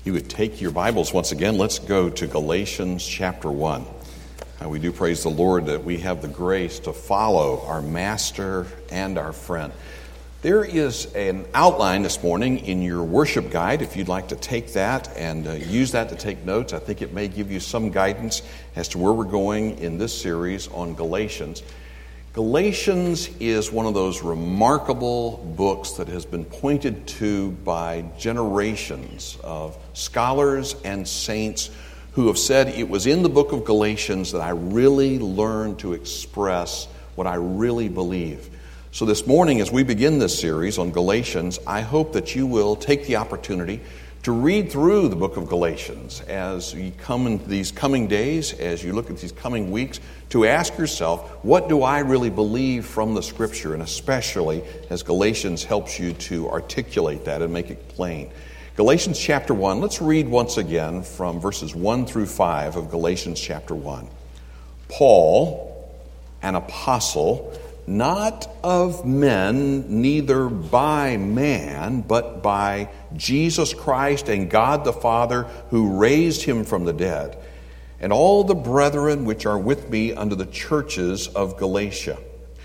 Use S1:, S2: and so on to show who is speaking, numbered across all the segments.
S1: You would take your Bibles once again. Let's go to Galatians chapter 1. We do praise the Lord that we have the grace to follow our master and our friend. There is an outline this morning in your worship guide. If you'd like to take that and use that to take notes, I think it may give you some guidance as to where we're going in this series on Galatians. Galatians is one of those remarkable books that has been pointed to by generations of scholars and saints who have said it was in the book of Galatians that I really learned to express what I really believe. So this morning, as we begin this series on Galatians, I hope that you will take the opportunity to read through the book of Galatians as you come into these coming days, as you look at these coming weeks, to ask yourself, what do I really believe from the Scripture? And especially as Galatians helps you to articulate that and make it plain. Galatians chapter 1, let's read once again from verses 1 through 5 of Galatians chapter 1. Paul, an apostle, not of men, neither by man, but by Jesus Christ and God the Father, who raised him from the dead, and all the brethren which are with me unto the churches of Galatia.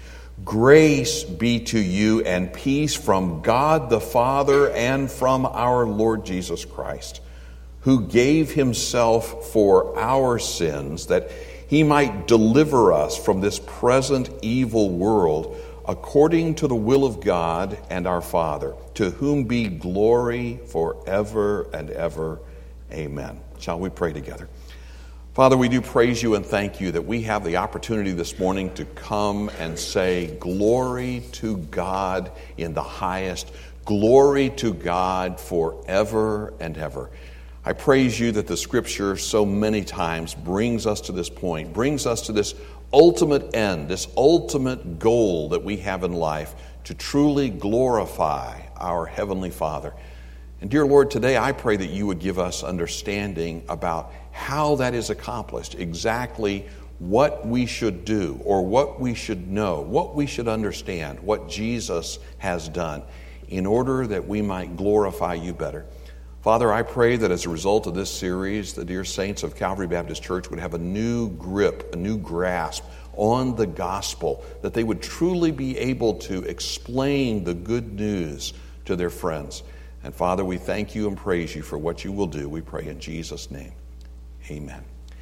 S1: Grace be to you and peace from God the Father and from our Lord Jesus Christ, who gave himself for our sins, that he might deliver us from this present evil world, according to the will of God and our Father, to whom be glory forever and ever. Amen. Shall we pray together? Father, we do praise you and thank you that we have the opportunity this morning to come and say, glory to God in the highest, glory to God forever and ever. I praise you that the Scripture so many times brings us to this point, brings us to this ultimate end, this ultimate goal that we have in life, to truly glorify our Heavenly Father. And dear Lord, today I pray that you would give us understanding about how that is accomplished, exactly what we should do or what we should know, what we should understand, what Jesus has done, in order that we might glorify you better. Father, I pray that as a result of this series, the dear saints of Calvary Baptist Church would have a new grip, a new grasp on the gospel, that they would truly be able to explain the good news to their friends. And Father, we thank you and praise you for what you will do. We pray in Jesus' name. Amen.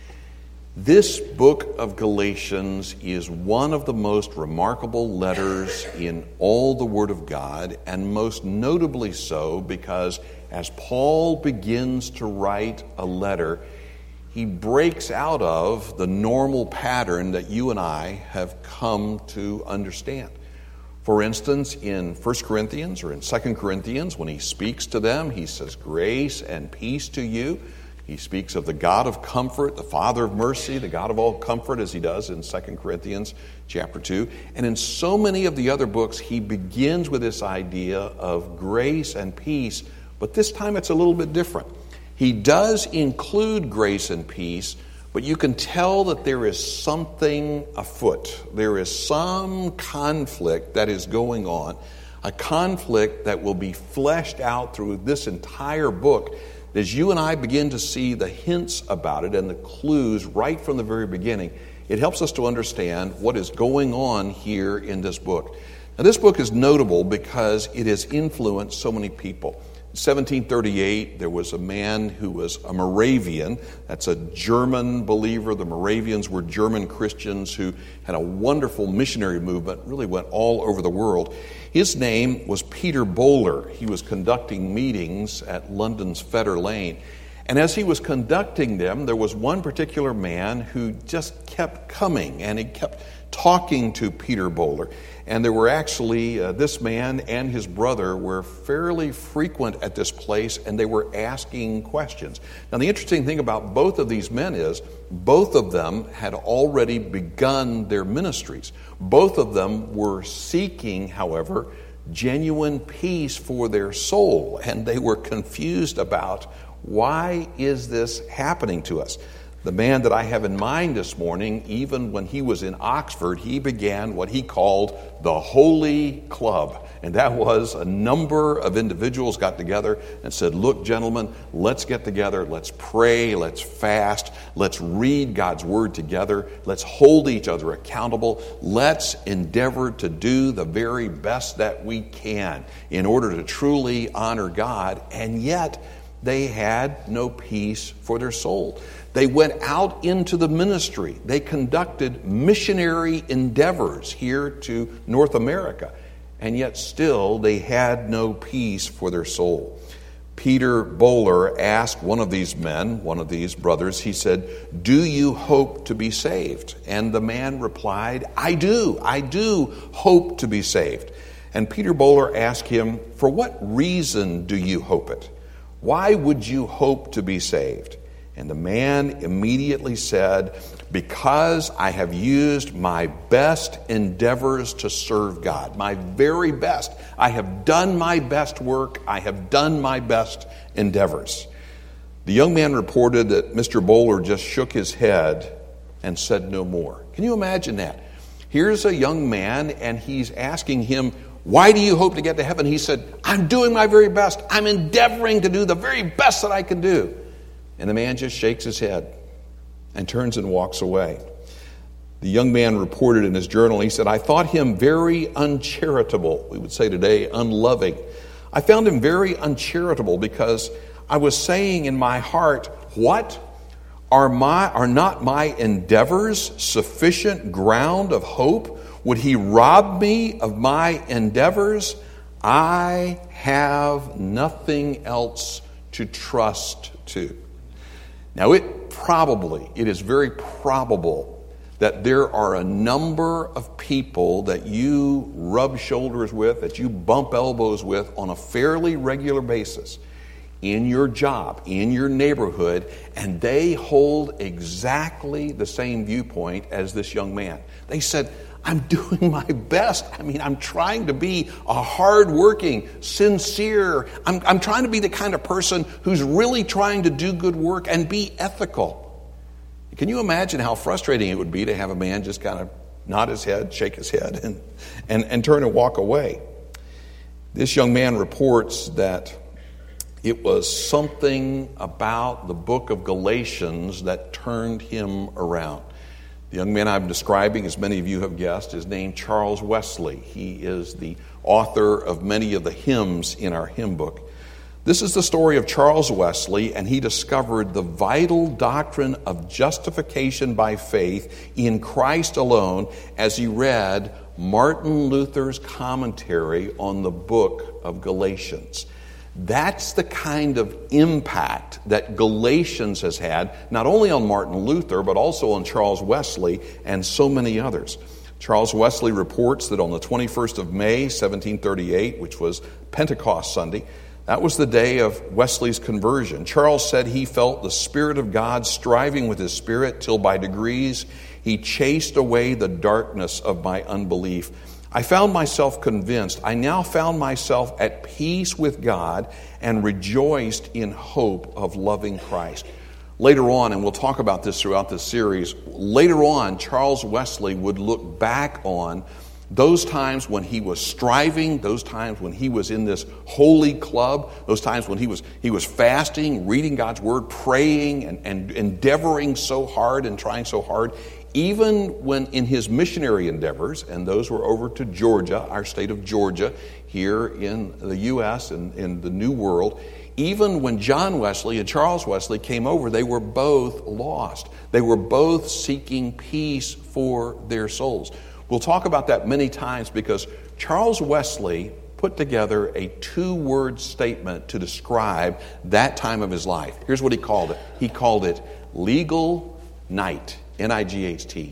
S1: This book of Galatians is one of the most remarkable letters in all the Word of God, and most notably so because as Paul begins to write a letter, he breaks out of the normal pattern that you and I have come to understand. For instance, in 1 Corinthians or in 2 Corinthians, when he speaks to them, he says, grace and peace to you. He speaks of the God of comfort, the Father of mercy, the God of all comfort, as he does in 2 Corinthians chapter 2. And in so many of the other books, he begins with this idea of grace and peace, but this time it's a little bit different. He does include grace and peace, but you can tell that there is something afoot. There is some conflict that is going on, a conflict that will be fleshed out through this entire book. As you and I begin to see the hints about it and the clues right from the very beginning, it helps us to understand what is going on here in this book. Now, this book is notable because it has influenced so many people. In 1738, there was a man who was a Moravian. That's a German believer. The Moravians were German Christians who had a wonderful missionary movement, really went all over the world. His name was Peter Böhler. He was conducting meetings at London's Fetter Lane. And as he was conducting them, there was one particular man who just kept coming, and he kept talking to Peter Böhler. And there were actually, this man and his brother were fairly frequent at this place, and they were asking questions. Now, the interesting thing about both of these men is both of them had already begun their ministries. Both of them were seeking, however, genuine peace for their soul, and they were confused about why is this happening to us. The man that I have in mind this morning, even when he was in Oxford, he began what he called the Holy Club. And that was a number of individuals got together and said, look, gentlemen, let's get together, let's pray, let's fast, let's read God's Word together, let's hold each other accountable, let's endeavor to do the very best that we can in order to truly honor God. And yet, they had no peace for their soul. They went out into the ministry. They conducted missionary endeavors here to North America. And yet still they had no peace for their soul. Peter Böhler asked one of these men, one of these brothers, he said, do you hope to be saved? And the man replied, I do hope to be saved. And Peter Böhler asked him, for what reason do you hope it? Why would you hope to be saved? And the man immediately said, because I have used my best endeavors to serve God, my very best. I have done my best work. I have done my best endeavors. The young man reported that Mr. Böhler just shook his head and said no more. Can you imagine that? Here's a young man and he's asking him, why do you hope to get to heaven? He said, I'm doing my very best. I'm endeavoring to do the very best that I can do. And the man just shakes his head and turns and walks away. The young man reported in his journal, he said, I thought him very uncharitable. We would say today, unloving. I found him very uncharitable because I was saying in my heart, what? Are not my endeavors sufficient ground of hope? Would he rob me of my endeavors? I have nothing else to trust to. Now, it is very probable that there are a number of people that you rub shoulders with, that you bump elbows with on a fairly regular basis in your job, in your neighborhood, and they hold exactly the same viewpoint as this young man. They said, I'm doing my best. I'm trying to be a hardworking, sincere. I'm trying to be the kind of person who's really trying to do good work and be ethical. Can you imagine how frustrating it would be to have a man just kind of nod his head, shake his head, and turn and walk away? This young man reports that it was something about the book of Galatians that turned him around. The young man I'm describing, as many of you have guessed, is named Charles Wesley. He is the author of many of the hymns in our hymn book. This is the story of Charles Wesley, and he discovered the vital doctrine of justification by faith in Christ alone as he read Martin Luther's commentary on the book of Galatians. That's the kind of impact that Galatians has had, not only on Martin Luther, but also on Charles Wesley and so many others. Charles Wesley reports that on the 21st of May, 1738, which was Pentecost Sunday, that was the day of Wesley's conversion. Charles said he felt the Spirit of God striving with his spirit till by degrees he chased away the darkness of my unbelief. I found myself convinced. I now found myself at peace with God and rejoiced in hope of loving Christ. Later on, and we'll talk about this throughout this series, later on, Charles Wesley would look back on those times when he was striving, those times when he was in this holy club, those times when he was fasting, reading God's Word, praying, and endeavoring so hard and trying so hard. Even when in his missionary endeavors, and those were over to Georgia, our state of Georgia, here in the U.S. and in the New World, even when John Wesley and Charles Wesley came over, they were both lost. They were both seeking peace for their souls. We'll talk about that many times because Charles Wesley put together a 2-word statement to describe that time of his life. Here's what he called it. He called it legal night. N-I-G-H-T.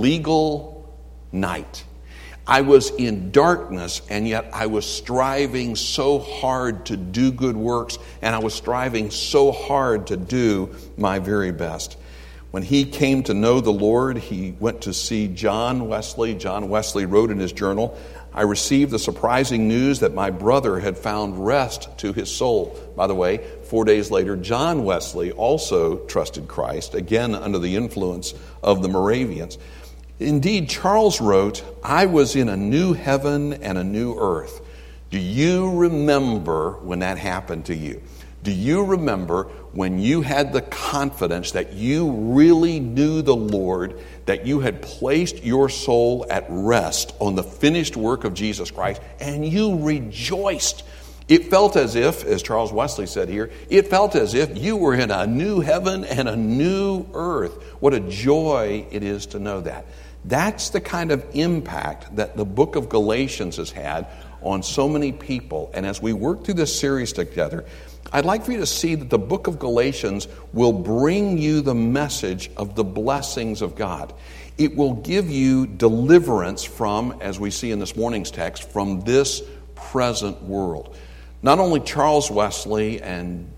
S1: Legal night. I was in darkness, and yet I was striving so hard to do good works, and I was striving so hard to do my very best. When he came to know the Lord, he went to see John Wesley. John Wesley wrote in his journal, I received the surprising news that my brother had found rest to his soul. By the way, 4 days later, John Wesley also trusted Christ, again under the influence of the Moravians. Indeed, Charles wrote, I was in a new heaven and a new earth. Do you remember when that happened to you? Do you remember when you had the confidence that you really knew the Lord, that you had placed your soul at rest on the finished work of Jesus Christ, and you rejoiced? It felt as if, as Charles Wesley said here, it felt as if you were in a new heaven and a new earth. What a joy it is to know that. That's the kind of impact that the book of Galatians has had on so many people. And as we work through this series together, I'd like for you to see that the book of Galatians will bring you the message of the blessings of God. It will give you deliverance from, as we see in this morning's text, from this present world. Not only Charles Wesley and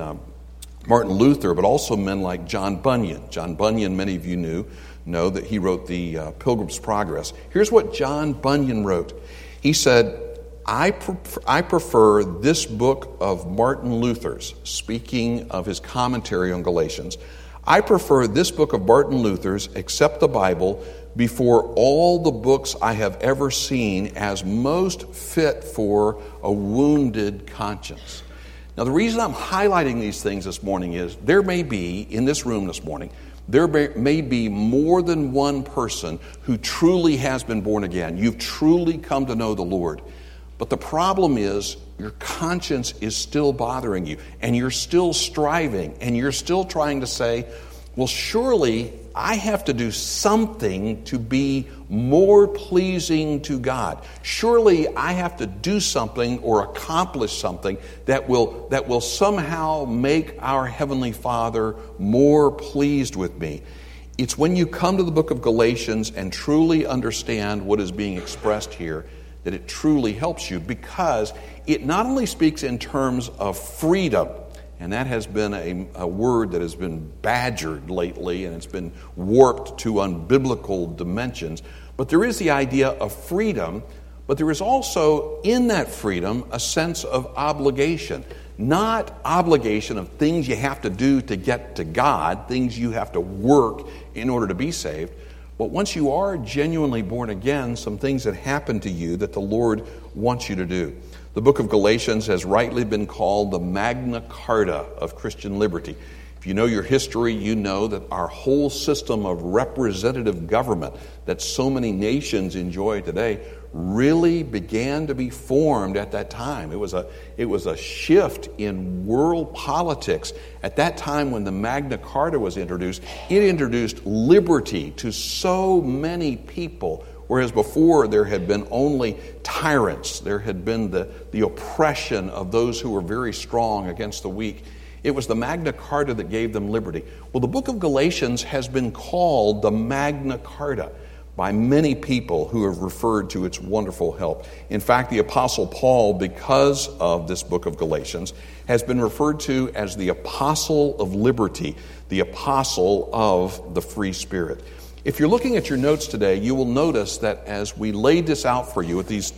S1: Martin Luther, but also men like John Bunyan. John Bunyan, many of you know that he wrote the Pilgrim's Progress. Here's what John Bunyan wrote. He said, I prefer this book of Martin Luther's, speaking of his commentary on Galatians, I prefer this book of Martin Luther's, except the Bible, before all the books I have ever seen as most fit for a wounded conscience. Now, the reason I'm highlighting these things this morning is there may be, in this room this morning, there may be more than one person who truly has been born again. You've truly come to know the Lord. But the problem is your conscience is still bothering you, and you're still striving, and you're still trying to say, well, surely I have to do something to be more pleasing to God. Surely I have to do something or accomplish something that will somehow make our Heavenly Father more pleased with me. It's when you come to the book of Galatians and truly understand what is being expressed here that it truly helps you, because it not only speaks in terms of freedom, and that has been a word that has been badgered lately, and it's been warped to unbiblical dimensions. But there is the idea of freedom, but there is also in that freedom a sense of obligation. Not obligation of things you have to do to get to God, things you have to work in order to be saved. But once you are genuinely born again, some things that happen to you that the Lord wants you to do. The book of Galatians has rightly been called the Magna Carta of Christian liberty. If you know your history, you know that our whole system of representative government that so many nations enjoy today really began to be formed at that time. It was a shift in world politics. At that time when the Magna Carta was introduced, it introduced liberty to so many people, whereas before there had been only tyrants. There had been the oppression of those who were very strong against the weak. It was the Magna Carta that gave them liberty. Well, the book of Galatians has been called the Magna Carta by many people who have referred to its wonderful help. In fact, the Apostle Paul, because of this book of Galatians, has been referred to as the Apostle of Liberty, the Apostle of the Free Spirit. If you're looking at your notes today, you will notice that as we laid this out for you with these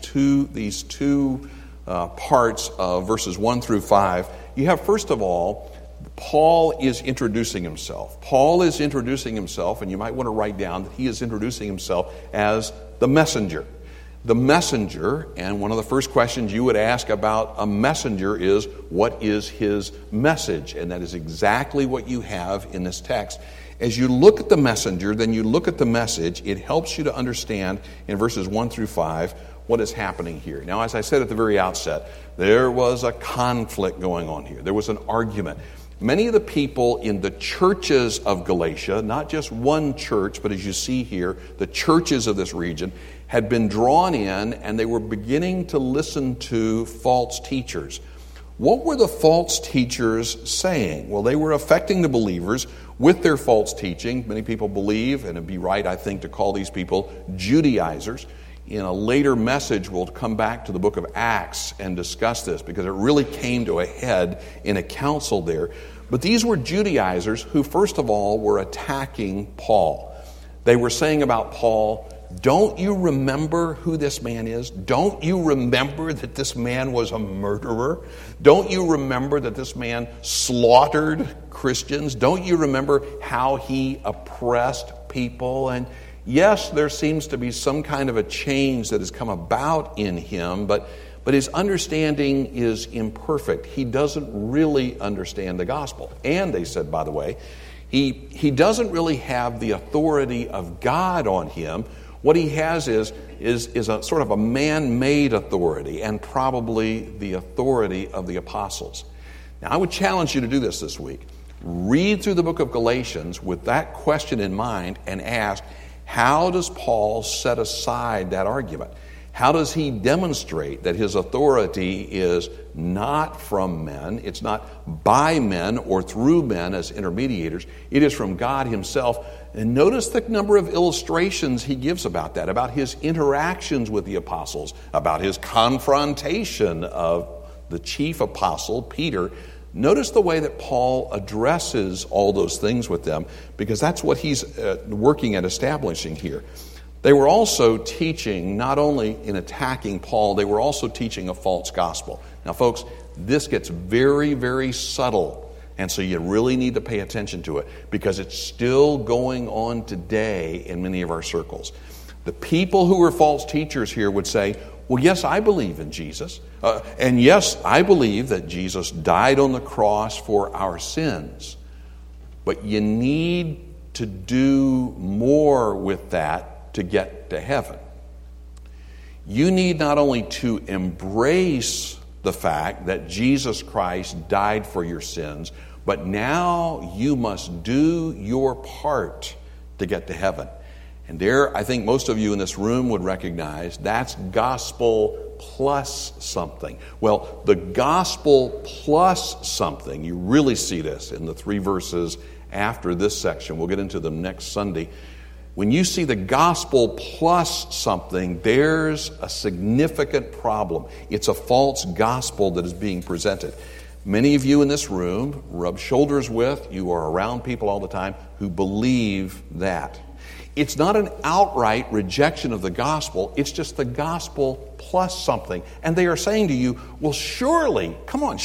S1: two parts of verses 1 through 5, you have, first of all, Paul is introducing himself. Paul is introducing himself, and you might want to write down that he is introducing himself as the messenger. The messenger, and one of the first questions you would ask about a messenger is, what is his message? And that is exactly what you have in this text. As you look at the messenger, then you look at the message, it helps you to understand in verses 1 through 5 what is happening here. Now, as I said at the very outset, there was a conflict going on here. There was an argument. Many of the people in the churches of Galatia, not just one church, but as you see here, the churches of this region, had been drawn in, and they were beginning to listen to false teachers. What were the false teachers saying? Well, they were affecting the believers with their false teaching. Many people believe, and it'd be right, I think, to call these people Judaizers. In a later message, we'll come back to the book of Acts and discuss this, because it really came to a head in a council there. But these were Judaizers who, first of all, were attacking Paul. They were saying about Paul, don't you remember who this man is? Don't you remember that this man was a murderer? Don't you remember that this man slaughtered Christians? Don't you remember how he oppressed people? And yes, there seems to be some kind of a change that has come about in him, but his understanding is imperfect. He doesn't really understand the gospel. And they said, by the way, he doesn't really have the authority of God on him. What he has is a sort of a man-made authority, and probably the authority of the apostles. Now, I would challenge you to do this week. Read through the book of Galatians with that question in mind and ask, how does Paul set aside that argument? How does he demonstrate that his authority is not from men, it's not by men or through men as intermediators, it is from God himself? And notice the number of illustrations he gives about that, about his interactions with the apostles, about his confrontation of the chief apostle, Peter. Notice the way that Paul addresses all those things with them, because that's what he's working at establishing here. They were also teaching, not only in attacking Paul, they were also teaching a false gospel. Now, folks, this gets very, very subtle, and so you really need to pay attention to it, because it's still going on today in many of our circles. The people who were false teachers here would say, well, yes, I believe in Jesus, and yes, I believe that Jesus died on the cross for our sins, but you need to do more with that to get to heaven. You need not only to embrace the fact that Jesus Christ died for your sins, but now you must do your part to get to heaven. And there, I think most of you in this room would recognize that's gospel plus something. Well, the gospel plus something, you really see this in the 3 verses after this section. We'll get into them next Sunday. When you see the gospel plus something, there's a significant problem. It's a false gospel that is being presented. Many of you in this room rub shoulders with, you are around people all the time who believe that. It's not an outright rejection of the gospel, it's just the gospel plus something. And they are saying to you, well, surely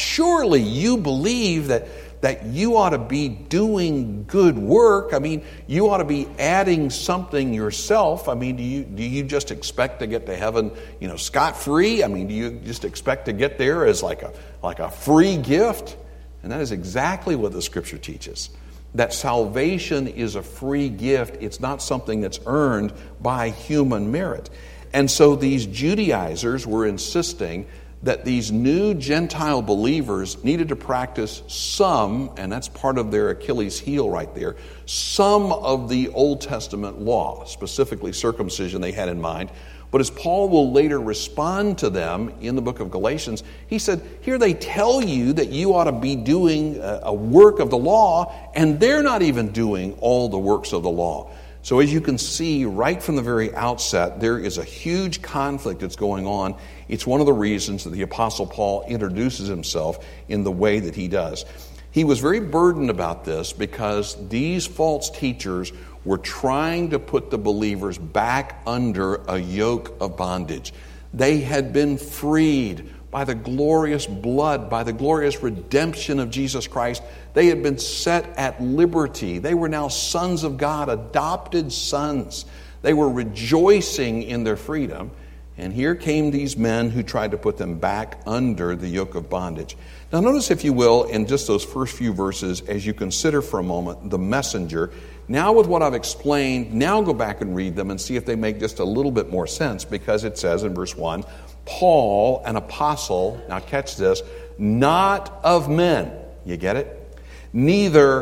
S1: you believe that you ought to be doing good work. I mean, you ought to be adding something yourself. I mean, do you just expect to get to heaven, scot-free? I mean, do you just expect to get there as like a free gift? And that is exactly what the Scripture teaches. That salvation is a free gift. It's not something that's earned by human merit. And so these Judaizers were insisting that these new Gentile believers needed to practice some, and that's part of their Achilles heel right there, some of the Old Testament law, specifically circumcision they had in mind. But as Paul will later respond to them in the book of Galatians, he said, here they tell you that you ought to be doing a work of the law, and they're not even doing all the works of the law. So as you can see right from the very outset, there is a huge conflict that's going on. It's one of the reasons that the Apostle Paul introduces himself in the way that he does. He was very burdened about this because these false teachers were trying to put the believers back under a yoke of bondage. They had been freed by the glorious blood, by the glorious redemption of Jesus Christ. They had been set at liberty. They were now sons of God, adopted sons. They were rejoicing in their freedom. And here came these men who tried to put them back under the yoke of bondage. Now notice, if you will, in just those first few verses, as you consider for a moment the messenger. Now with what I've explained, now go back and read them and see if they make just a little bit more sense, because it says in verse 1, Paul, an apostle, now catch this, not of men. You get it? Neither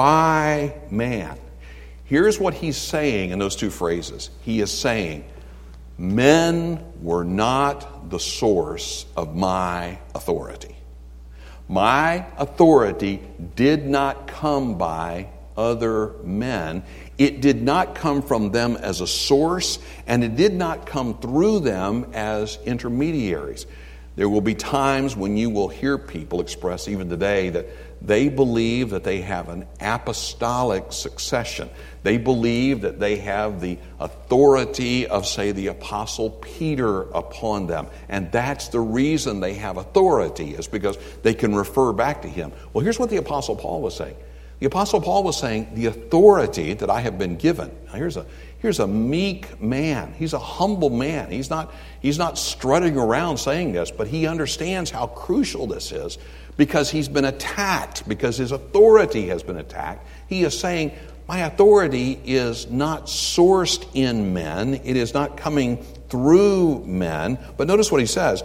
S1: by man. Here's what he's saying in those two phrases. He is saying, men were not the source of my authority. My authority did not come by other men. It did not come from them as a source, and it did not come through them as intermediaries. There will be times when you will hear people express, even today, they believe that they have an apostolic succession. They believe that they have the authority of, say, the Apostle Peter upon them. And that's the reason they have authority, is because they can refer back to him. Well, here's what the Apostle Paul was saying. The Apostle Paul was saying, the authority that I have been given. Now, here's a meek man. He's a humble man. He's not strutting around saying this, but he understands how crucial this is because he's been attacked, because his authority has been attacked. He is saying, my authority is not sourced in men. It is not coming through men. But notice what he says,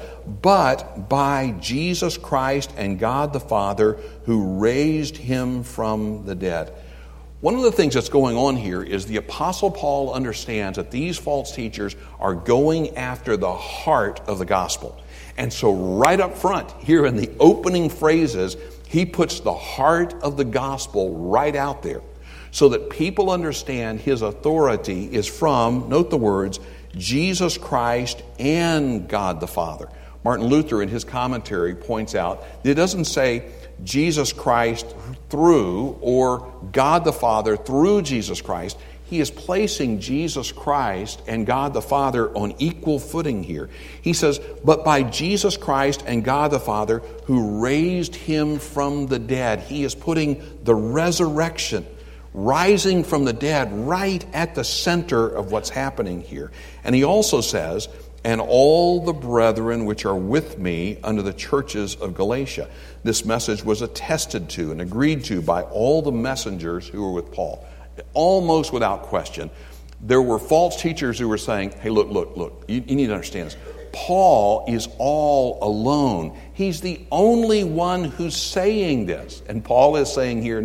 S1: but by Jesus Christ and God the Father who raised him from the dead. One of the things that's going on here is the Apostle Paul understands that these false teachers are going after the heart of the gospel. And so right up front, here in the opening phrases, he puts the heart of the gospel right out there so that people understand his authority is from, note the words, Jesus Christ and God the Father. Martin Luther in his commentary points out that it doesn't say Jesus Christ through or God the Father through Jesus Christ. He is placing Jesus Christ and God the Father on equal footing here. He says, but by Jesus Christ and God the Father who raised him from the dead. He is putting the resurrection, rising from the dead, right at the center of what's happening here. And he also says, and all the brethren which are with me under the churches of Galatia. This message was attested to and agreed to by all the messengers who were with Paul. Almost without question, there were false teachers who were saying, hey, look, you need to understand this. Paul is all alone. He's the only one who's saying this. And Paul is saying here,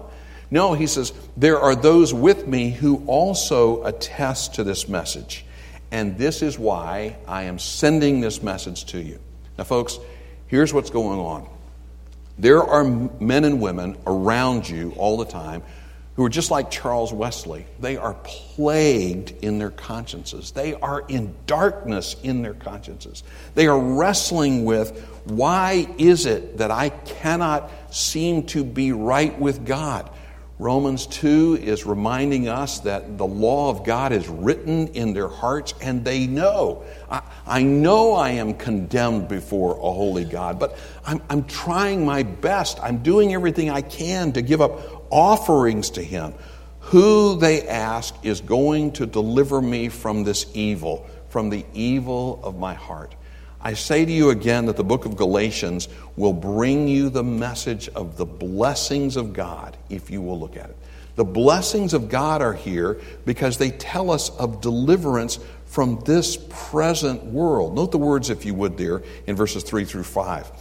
S1: no, he says, there are those with me who also attest to this message. And this is why I am sending this message to you. Now, folks, here's what's going on. There are men and women around you all the time who are just like Charles Wesley. They are plagued in their consciences. They are in darkness in their consciences. They are wrestling with, why is it that I cannot seem to be right with God? Romans 2 is reminding us that the law of God is written in their hearts, and they know. I know I am condemned before a holy God, but I'm trying my best. I'm doing everything I can to give up offerings to him. Who, they ask, is going to deliver me from this evil, from the evil of my heart? I say to you again that the book of Galatians will bring you the message of the blessings of God if you will look at it. The blessings of God are here because they tell us of deliverance from this present world. Note the words, if you would, there in verses 3 through 5.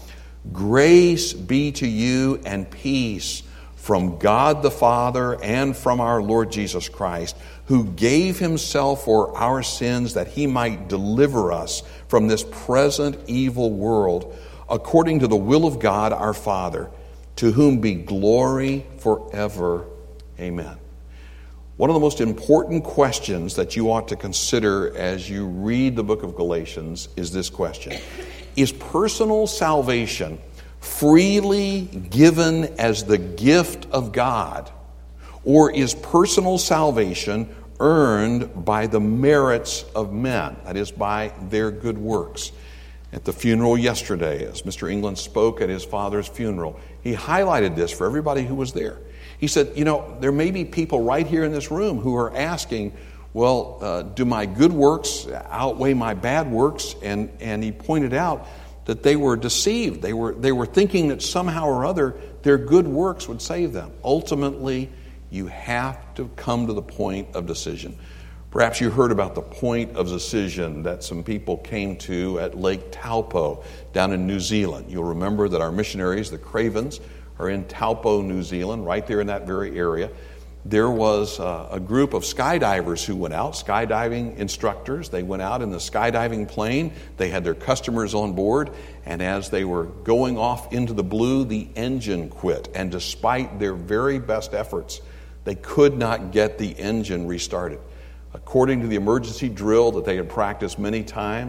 S1: Grace be to you and peace from God the Father and from our Lord Jesus Christ, who gave himself for our sins that he might deliver us from this present evil world, according to the will of God our Father, to whom be glory forever. Amen. One of the most important questions that you ought to consider as you read the book of Galatians is this question. Is personal salvation freely given as the gift of God, or is personal salvation earned by the merits of men, that is, by their good works? At the funeral yesterday, as Mr. England spoke at his father's funeral, he highlighted this for everybody who was there. He said, there may be people right here in this room who are asking, well, do my good works outweigh my bad works? And he pointed out that they were deceived. They were thinking that somehow or other their good works would save them. Ultimately, you have to come to the point of decision. Perhaps you heard about the point of decision that some people came to at Lake Taupo down in New Zealand. You'll remember that our missionaries, the Cravens, are in Taupo, New Zealand, right there in that very area. There was a group of skydivers who went out, skydiving instructors. They went out in the skydiving plane. They had their customers on board. And as they were going off into the blue, the engine quit. And despite their very best efforts, they could not get the engine restarted. According to the emergency drill that they had practiced many times,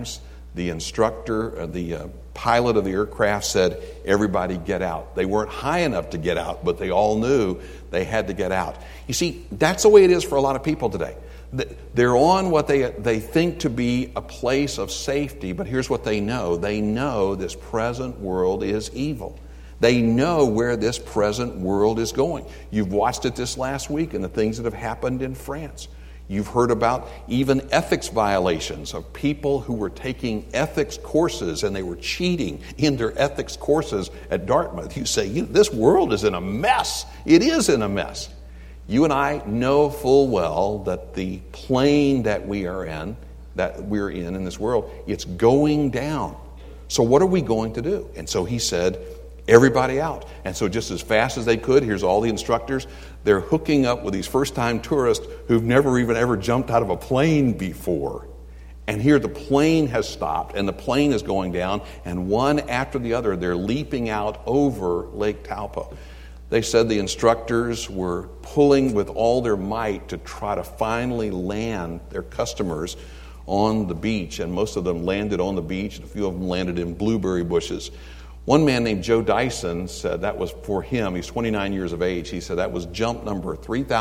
S1: The instructor, the pilot of the aircraft said, everybody get out. They weren't high enough to get out, but they all knew they had to get out. You see, that's the way it is for a lot of people today. They're on what they think to be a place of safety, but here's what they know. They know this present world is evil. They know where this present world is going. You've watched it this last week and the things that have happened in France. You've heard about even ethics violations of people who were taking ethics courses and they were cheating in their ethics courses at Dartmouth. You say, this world is in a mess. It is in a mess. You and I know full well that the plane that we're in this world, it's going down. So what are we going to do? And so he said, everybody out. And so just as fast as they could, here's all the instructors. They're hooking up with these first-time tourists who've never even ever jumped out of a plane before. And here the plane has stopped and the plane is going down, and one after the other, they're leaping out over Lake Taupo. They said the instructors were pulling with all their might to try to finally land their customers on the beach, and most of them landed on the beach, and a few of them landed in blueberry bushes. One man named Joe Dyson said that was for him. He's 29 years of age. He said that was jump number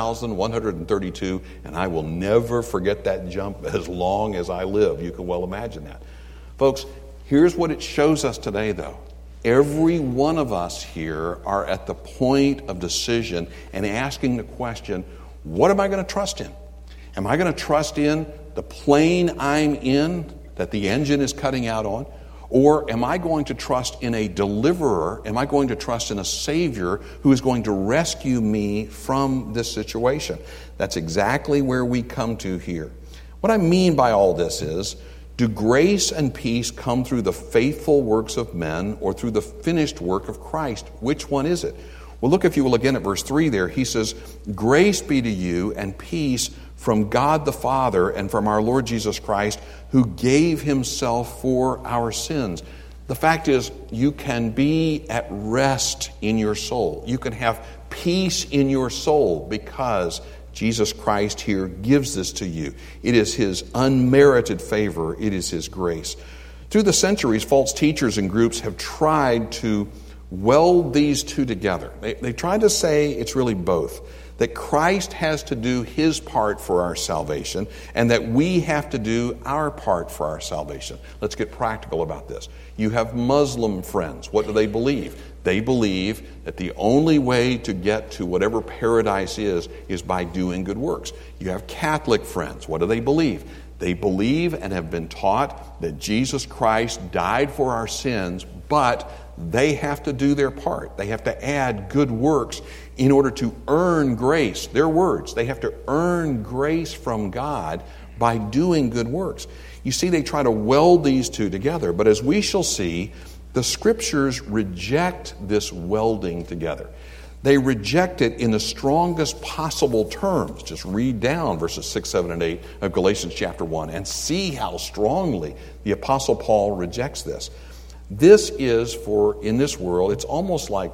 S1: 3,132, and I will never forget that jump as long as I live. You can well imagine that. Folks, here's what it shows us today, though. Every one of us here are at the point of decision and asking the question, what am I going to trust in? Am I going to trust in the plane I'm in that the engine is cutting out on? Or am I going to trust in a deliverer? Am I going to trust in a Savior who is going to rescue me from this situation? That's exactly where we come to here. What I mean by all this is, do grace and peace come through the faithful works of men or through the finished work of Christ? Which one is it? Well, look, if you will, again at verse 3 there. He says, grace be to you and peace from God the Father and from our Lord Jesus Christ, who gave himself for our sins. The fact is, you can be at rest in your soul. You can have peace in your soul because Jesus Christ here gives this to you. It is his unmerited favor. It is his grace. Through the centuries, false teachers and groups have tried to weld these two together. They tried to say it's really both. That Christ has to do his part for our salvation and that we have to do our part for our salvation. Let's get practical about this. You have Muslim friends. What do they believe? They believe that the only way to get to whatever paradise is by doing good works. You have Catholic friends. What do they believe? They believe and have been taught that Jesus Christ died for our sins, but they have to do their part. They have to add good works in order to earn grace. Their words. They have to earn grace from God by doing good works. You see, they try to weld these two together. But as we shall see, the Scriptures reject this welding together. They reject it in the strongest possible terms. Just read down verses 6, 7, and 8 of Galatians chapter 1 and see how strongly the Apostle Paul rejects this. This is in this world, it's almost like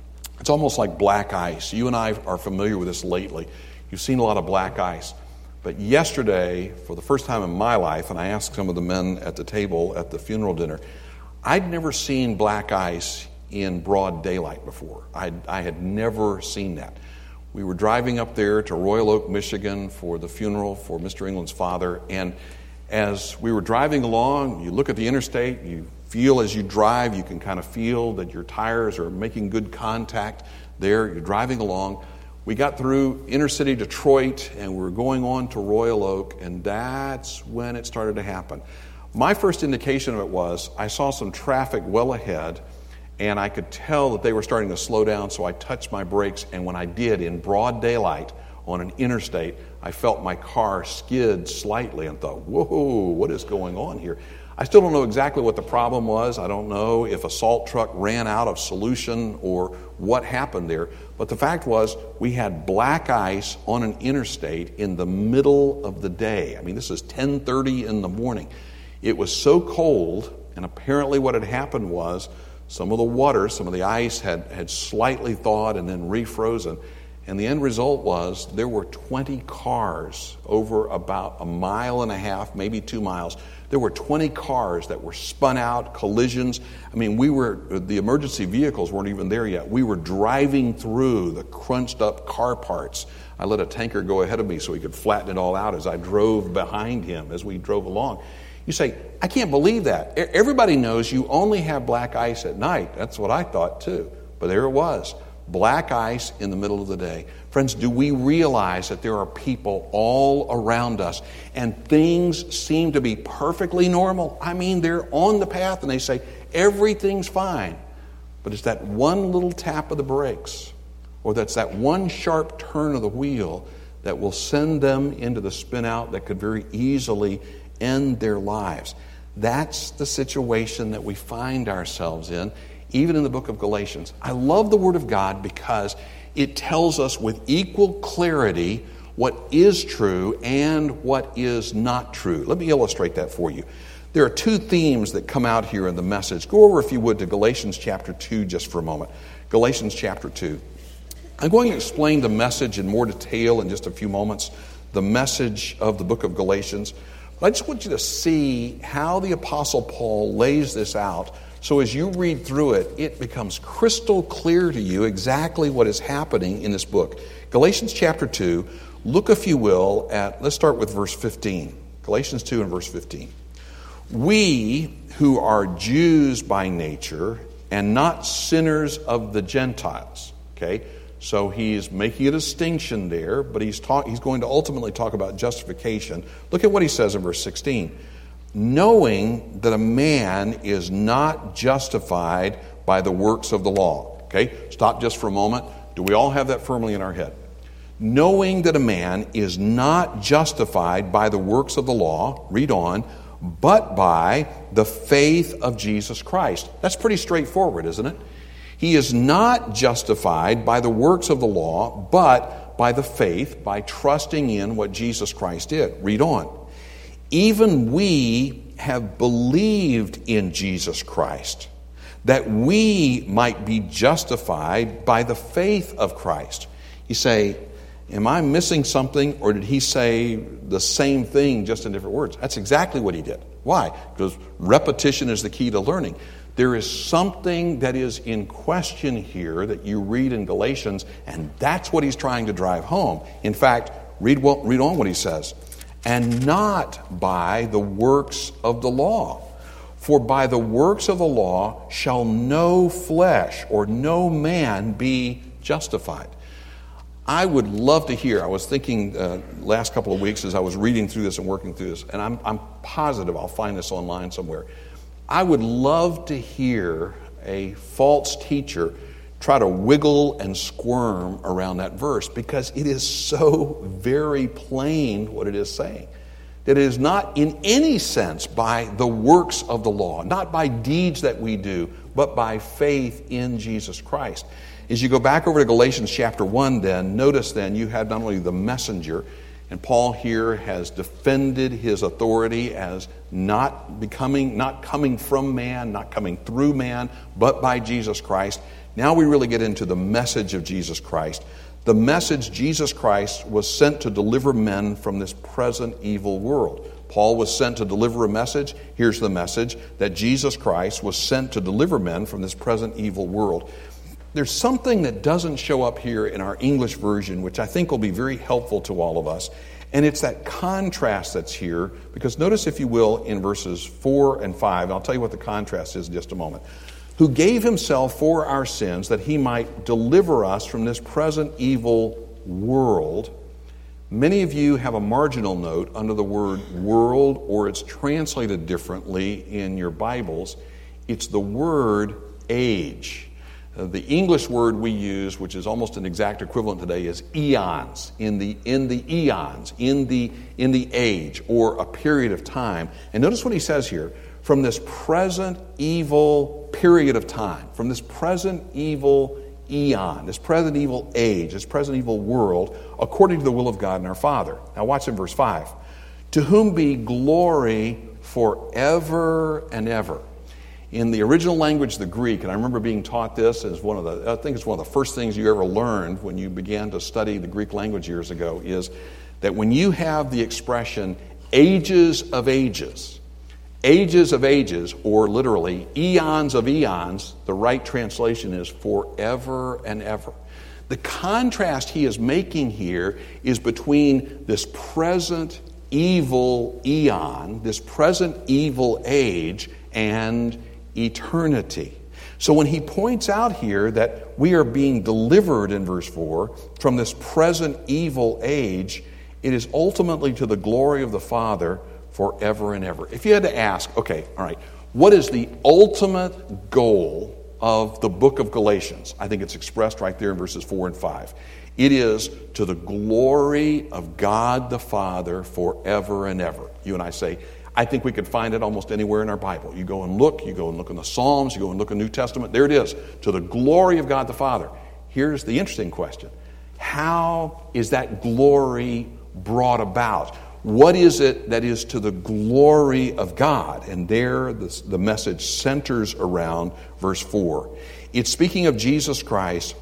S1: black ice. You and I are familiar with this lately. You've seen a lot of black ice. But yesterday, for the first time in my life, and I asked some of the men at the table at the funeral dinner, I'd never seen black ice in broad daylight before. I had never seen that. We were driving up there to Royal Oak, Michigan for the funeral for Mr. England's father, and as we were driving along, you look at the interstate, you feel as you drive, you can kind of feel that your tires are making good contact there. You're driving along. We got through inner city Detroit, and we were going on to Royal Oak, and that's when it started to happen. My first indication of it was I saw some traffic well ahead, and I could tell that they were starting to slow down, so I touched my brakes, and when I did, in broad daylight on an interstate, I felt my car skid slightly and thought, whoa, what is going on here? I still don't know exactly what the problem was. I don't know if a salt truck ran out of solution or what happened there. But the fact was, we had black ice on an interstate in the middle of the day. I mean, this is 10:30 in the morning. It was so cold, and apparently what had happened was some of the water, some of the ice had slightly thawed and then refrozen. And the end result was there were 20 cars over about 1.5 miles, maybe 2 miles. There were 20 cars that were spun out, collisions. I mean, the emergency vehicles weren't even there yet. We were driving through the crunched up car parts. I let a tanker go ahead of me so he could flatten it all out as I drove behind him as we drove along. You say, I can't believe that. Everybody knows you only have black ice at night. That's what I thought too. But there it was. Black ice in the middle of the day. Friends, do we realize that there are people all around us and things seem to be perfectly normal? I mean, they're on the path and they say, everything's fine. But it's that one little tap of the brakes, or that's that one sharp turn of the wheel that will send them into the spin out that could very easily end their lives. That's the situation that we find ourselves in, even in the book of Galatians. I love the Word of God because it tells us with equal clarity what is true and what is not true. Let me illustrate that for you. There are two themes that come out here in the message. Go over, if you would, to Galatians chapter 2 just for a moment. Galatians chapter 2. I'm going to explain the message in more detail in just a few moments, the message of the book of Galatians. But I just want you to see how the Apostle Paul lays this out. So as you read through it, it becomes crystal clear to you exactly what is happening in this book. Galatians chapter 2, look, if you will, let's start with verse 15. Galatians 2 and verse 15. We who are Jews by nature and not sinners of the Gentiles. Okay, so he's making a distinction there, but he's going to ultimately talk about justification. Look at what he says in verse 16. Knowing that a man is not justified by the works of the law. Okay, stop just for a moment. Do we all have that firmly in our head? Knowing that a man is not justified by the works of the law, read on, but by the faith of Jesus Christ. That's pretty straightforward, isn't it? He is not justified by the works of the law, but by the faith, by trusting in what Jesus Christ did. Read on. Even we have believed in Jesus Christ, that we might be justified by the faith of Christ. You say, am I missing something, or did he say the same thing just in different words? That's exactly what he did. Why? Because repetition is the key to learning. There is something that is in question here that you read in Galatians, and that's what he's trying to drive home. In fact, read on what he says. And not by the works of the law. For by the works of the law shall no flesh or no man be justified. I would love to hear, I was thinking last couple of weeks as I was reading through this and working through this, and I'm positive I'll find this online somewhere. I would love to hear a false teacher try to wiggle and squirm around that verse, because it is so very plain what it is saying. That it is not in any sense by the works of the law, not by deeds that we do, but by faith in Jesus Christ. As you go back over to Galatians chapter 1 then, notice then you have not only the messenger, and Paul here has defended his authority as not coming from man, not coming through man, but by Jesus Christ. Now we really get into the message of Jesus Christ. The message, Jesus Christ was sent to deliver men from this present evil world. Paul was sent to deliver a message. Here's the message, that Jesus Christ was sent to deliver men from this present evil world. There's something that doesn't show up here in our English version, which I think will be very helpful to all of us. And it's that contrast that's here, because notice, if you will, in verses 4 and 5, and I'll tell you what the contrast is in just a moment. Who gave himself for our sins that he might deliver us from this present evil world. Many of you have a marginal note under the word world, or it's translated differently in your Bibles. It's the word age. The English word we use, which is almost an exact equivalent today, is eons, in the eons, in the age, or a period of time. And notice what he says here. From this present evil period of time, from this present evil eon, this present evil age, this present evil world, according to the will of God and our Father. Now watch in verse 5. To whom be glory forever and ever. In the original language, the Greek, and I remember being taught this as I think it's one of the first things you ever learned when you began to study the Greek language years ago, is that when you have the expression ages of ages, or literally eons of eons, the right translation is forever and ever. The contrast he is making here is between this present evil eon, this present evil age, and eternity. So when he points out here that we are being delivered in verse 4 from this present evil age, it is ultimately to the glory of the Father forever and ever. If you had to ask, okay, all right, what is the ultimate goal of the book of Galatians? I think it's expressed right there in verses 4 and 5. It is to the glory of God the Father forever and ever. You and I say, I think we could find it almost anywhere in our Bible. You go and look in the Psalms, you go and look in the New Testament, there it is, to the glory of God the Father. Here's the interesting question. How is that glory brought about? What is it that is to the glory of God? And there the message centers around verse 4. It's speaking of Jesus Christ,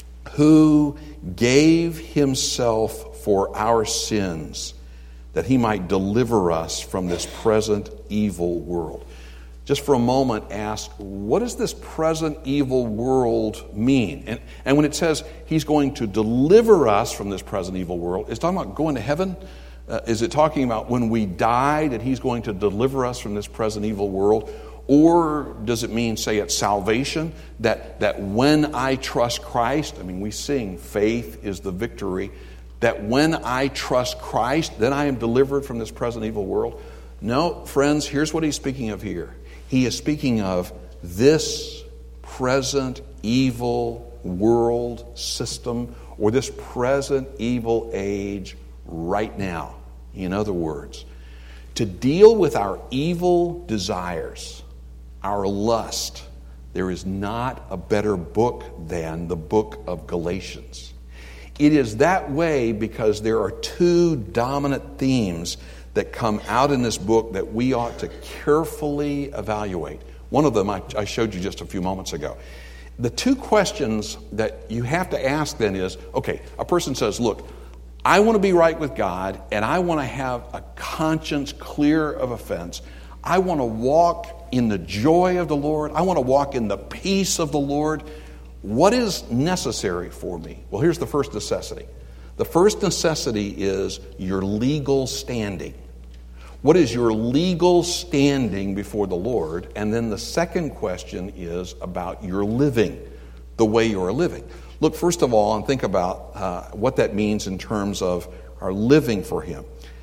S1: who gave himself for our sins, that he might deliver us from this present evil world. Just for a moment, ask, what does this present evil world mean? And when it says he's going to deliver us from this present evil world, is it talking about going to heaven? Is it talking about when we die that he's going to deliver us from this present evil world? Or does it mean, say, at salvation, that when I trust Christ, I mean, we sing, faith is the victory, that when I trust Christ, then I am delivered from this present evil world? No, friends, here's what he's speaking of here. He is speaking of this present evil world system, or this present evil age right now. In other words, to deal with our evil desires, our lust, there is not a better book than the book of Galatians. It is that way because there are two dominant themes that come out in this book that we ought to carefully evaluate. One of them I showed you just a few moments ago. The two questions that you have to ask then is, okay, a person says, look, I want to be right with God, and I want to have a conscience clear of offense. I want to walk in the joy of the Lord. I want to walk in the peace of the Lord. What is necessary for me? Well, here's the first necessity. The first necessity is your legal standing. What is your legal standing before the Lord? And then the second question is about your living, the way you are living. Look, first of all, and think about what that means in terms of our living for Him.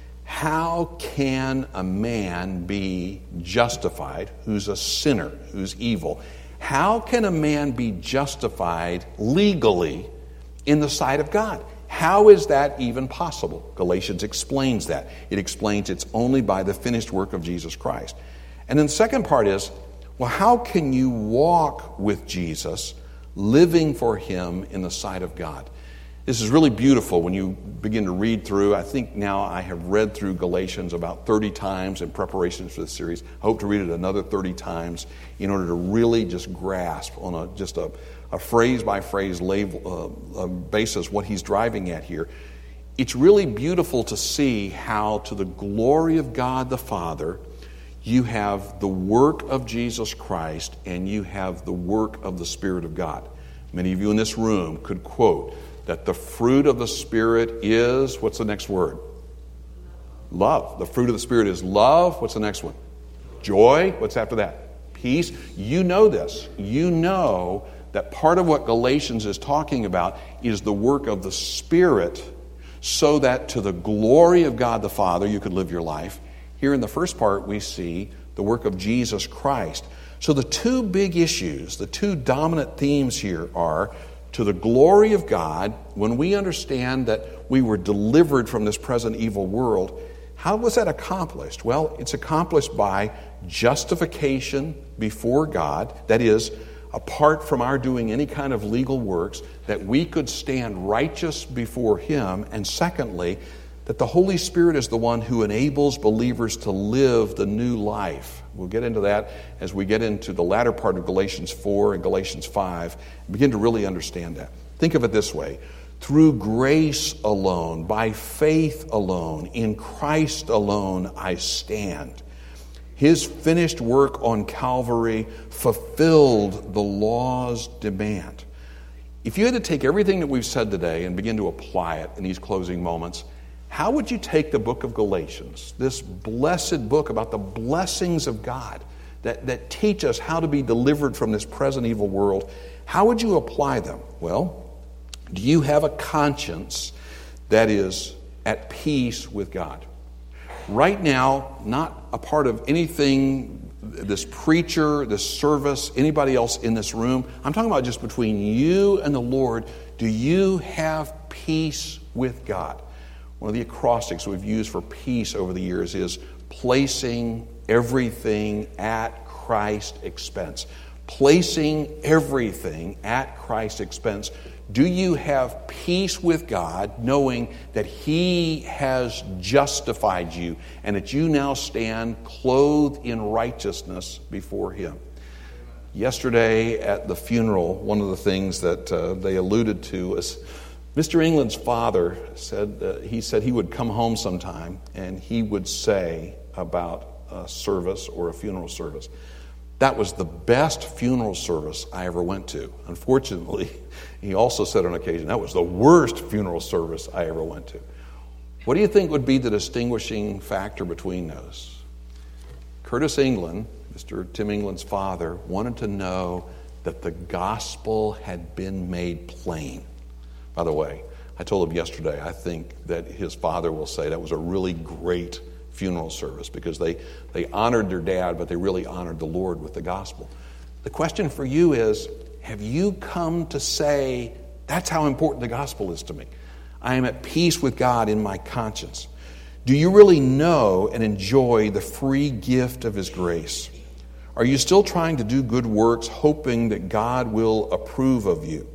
S1: How can a man be justified who's a sinner, who's evil? How can a man be justified legally in the sight of God? How is that even possible? Galatians explains that. It explains it's only by the finished work of Jesus Christ. And then the second part is, well, how can you walk with Jesus, living for Him in the sight of God? This is really beautiful when you begin to read through. I think now I have read through Galatians about 30 times in preparation for this series. I hope to read it another 30 times in order to really just grasp on a phrase-by-phrase basis what he's driving at here. It's really beautiful to see how, to the glory of God the Father, you have the work of Jesus Christ and you have the work of the Spirit of God. Many of you in this room could quote that the fruit of the Spirit is, what's the next word? Love. The fruit of the Spirit is love. What's the next one? Joy. What's after that? Peace. You know this. You know that part of what Galatians is talking about is the work of the Spirit, so that to the glory of God the Father you could live your life. Here in the first part we see the work of Jesus Christ. So the two big issues, the two dominant themes here are, to the glory of God, when we understand that we were delivered from this present evil world, how was that accomplished? Well, it's accomplished by justification before God, that is, apart from our doing any kind of legal works, that we could stand righteous before Him, and secondly, that the Holy Spirit is the one who enables believers to live the new life We'll get into that as we get into the latter part of Galatians 4 and Galatians 5, and begin to really understand that. Think of it this way. Through grace alone, by faith alone, in Christ alone I stand. His finished work on Calvary fulfilled the law's demand. If you had to take everything that we've said today and begin to apply it in these closing moments, how would you take the book of Galatians, this blessed book about the blessings of God that teach us how to be delivered from this present evil world, how would you apply them? Well, do you have a conscience that is at peace with God? Right now, not a part of anything, this preacher, this service, anybody else in this room. I'm talking about just between you and the Lord. Do you have peace with God? One of the acrostics we've used for peace over the years is placing everything at Christ's expense. Placing everything at Christ's expense. Do you have peace with God, knowing that He has justified you and that you now stand clothed in righteousness before Him? Yesterday at the funeral, one of the things that they alluded to was Mr. England's father said he would come home sometime and he would say about a service or a funeral service, "That was the best funeral service I ever went to." Unfortunately, he also said on occasion, "That was the worst funeral service I ever went to." What do you think would be the distinguishing factor between those? Curtis England, Mr. Tim England's father, wanted to know that the gospel had been made plain. By the way, I told him yesterday, I think that his father will say that was a really great funeral service because they honored their dad, but they really honored the Lord with the gospel. The question for you is, have you come to say, that's how important the gospel is to me? I am at peace with God in my conscience. Do you really know and enjoy the free gift of His grace? Are you still trying to do good works, hoping that God will approve of you?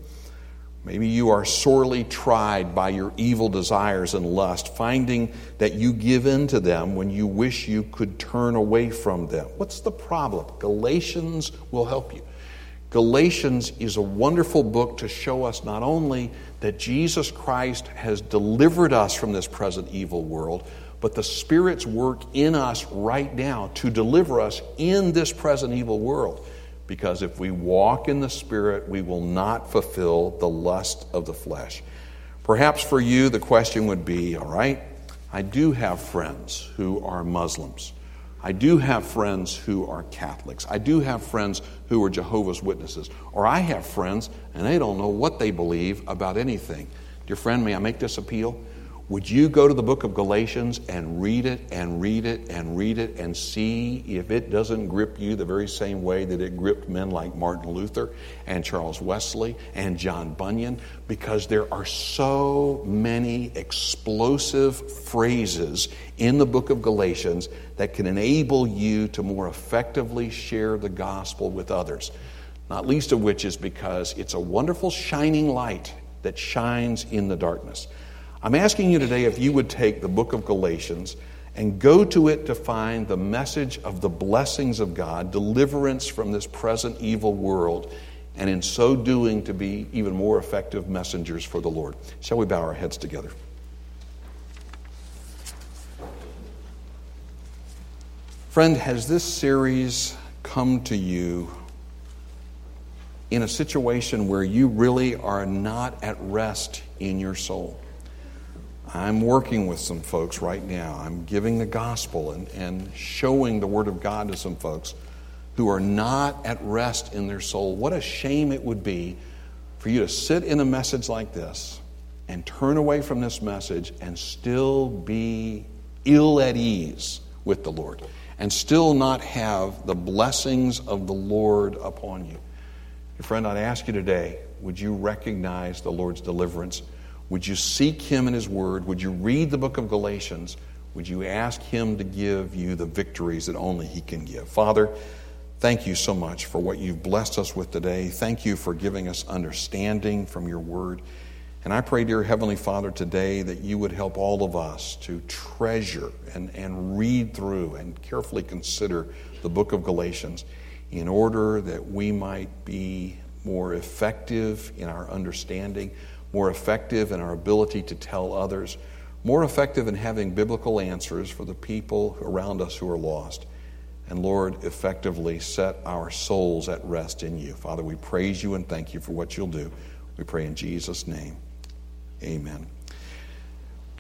S1: Maybe you are sorely tried by your evil desires and lust, finding that you give in to them when you wish you could turn away from them. What's the problem? Galatians will help you. Galatians is a wonderful book to show us not only that Jesus Christ has delivered us from this present evil world, but the Spirit's work in us right now to deliver us in this present evil world. Because if we walk in the Spirit, we will not fulfill the lust of the flesh. Perhaps for you, the question would be, all right, I do have friends who are Muslims. I do have friends who are Catholics. I do have friends who are Jehovah's Witnesses. Or I have friends, and they don't know what they believe about anything. Dear friend, may I make this appeal? Would you go to the book of Galatians and read it and read it and read it and see if it doesn't grip you the very same way that it gripped men like Martin Luther and Charles Wesley and John Bunyan? Because there are so many explosive phrases in the book of Galatians that can enable you to more effectively share the gospel with others. Not least of which is because it's a wonderful shining light that shines in the darkness. I'm asking you today if you would take the book of Galatians and go to it to find the message of the blessings of God, deliverance from this present evil world, and in so doing to be even more effective messengers for the Lord. Shall we bow our heads together? Friend, has this series come to you in a situation where you really are not at rest in your soul? I'm working with some folks right now. I'm giving the gospel and showing the Word of God to some folks who are not at rest in their soul. What a shame it would be for you to sit in a message like this and turn away from this message and still be ill at ease with the Lord and still not have the blessings of the Lord upon you. Friend, I'd ask you today, would you recognize the Lord's deliverance? Would you seek Him in His Word? Would you read the book of Galatians? Would you ask Him to give you the victories that only He can give? Father, thank you so much for what you've blessed us with today. Thank you for giving us understanding from your Word. And I pray, dear Heavenly Father, today that you would help all of us to treasure and read through and carefully consider the book of Galatians in order that we might be more effective in our understanding, more effective in our ability to tell others, more effective in having biblical answers for the people around us who are lost. And Lord, effectively set our souls at rest in you. Father, we praise you and thank you for what you'll do. We pray in Jesus' name. Amen.